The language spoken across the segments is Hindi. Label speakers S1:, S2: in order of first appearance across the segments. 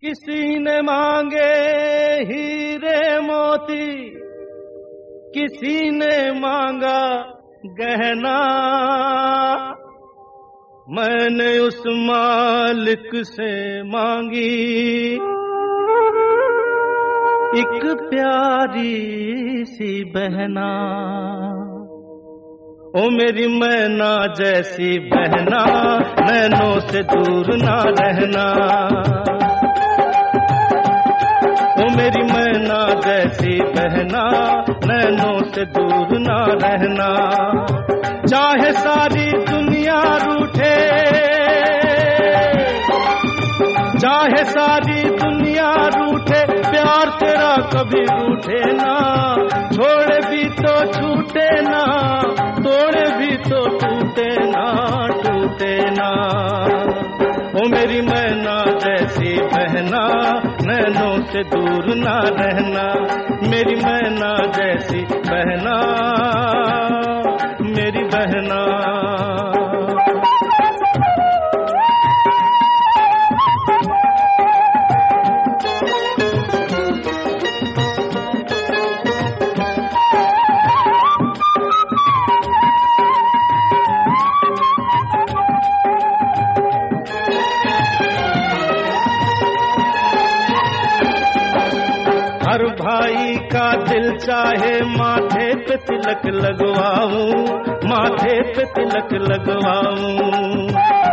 S1: किसी ने मांगे हीरे मोती, किसी ने मांगा गहना, मैंने उस मालिक से मांगी एक प्यारी सी बहना। ओ मेरी मैना जैसी बहना, नैनों से दूर ना रहना। ओ मेरी मैना जैसी बहना, नैनों से दूर ना रहना। चाहे सारी दुनिया रूठे, चाहे सारी दुनिया रूठे, प्यार तेरा कभी रूठे ना। छोड़े भी तो छूटे ना, तोड़े भी तो टूटे ना, टूटे ना। ओ मेरी मैना जैसी बहना, नैनों से दूर ना रहना। मेरी मैना जैसी बहना, मेरी बहना। हर भाई का दिल चाहे माथे पे तिलक लगवाऊं, माथे पे तिलक लगवाऊं।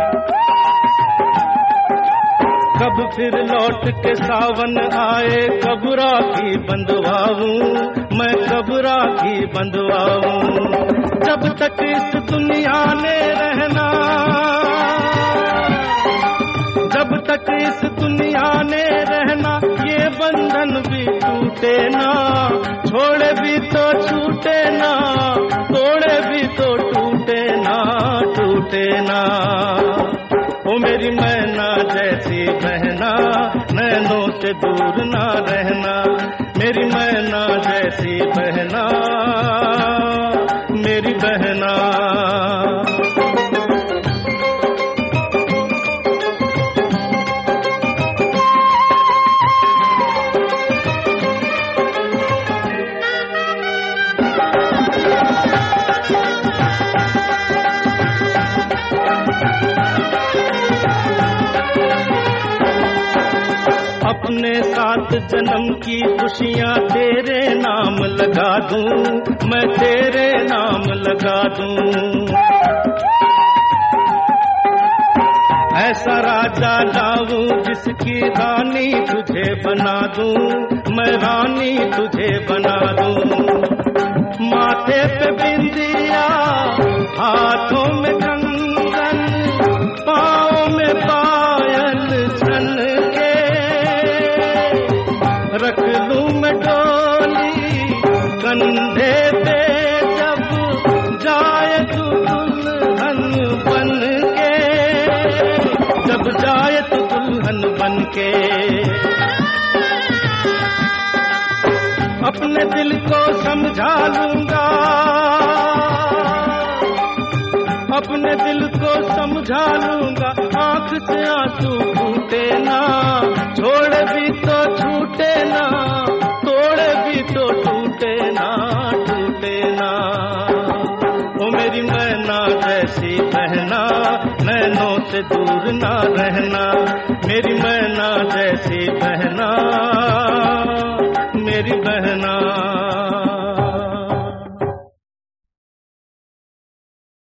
S1: कब फिर लौट के सावन आए, कब राखी बंधवाऊं, मैं कब राखी बंधवाऊं। जब तक इस दुनिया ने रहना, जब तक इस दुनिया ने रहना, ये बंधन भी टूटे ना। छोड़े भी तो छूटे ना, तोड़े भी तो टूटे ना, टूटे ना। ओ मेरी मैना जैसी बहना, नैनों से दूर ना रहना। मेरी मैना जैसी बहना, मेरी बहना। अपने 7 जन्म की खुशियां तेरे नाम लगा दूं, मैं तेरे नाम लगा दूं। ऐसा राजा लाऊं जिसकी रानी तुझे बना दूं, मैं रानी तुझे बना दूं। माथे पे बिंदिया, हाथों में कंगन, पाँव में पायल छन के, रख लूं मैं डोली कंधे पे, जब जाए तू दुल्हन बन के, जब जाए तू दुल्हन बन के। अपने दिल को समझा लूंगा, अपने दिल को समझा लूंगा। आंख से आंसू फूटे ना, छोड़े भी तो छूटे ना, तोड़े भी तो टूटे ना, टूटे ना। ओ मेरी मैना जैसी बहना, नैनों से दूर ना रहना। मेरी मैना जैसी बहना, मेरी बहना।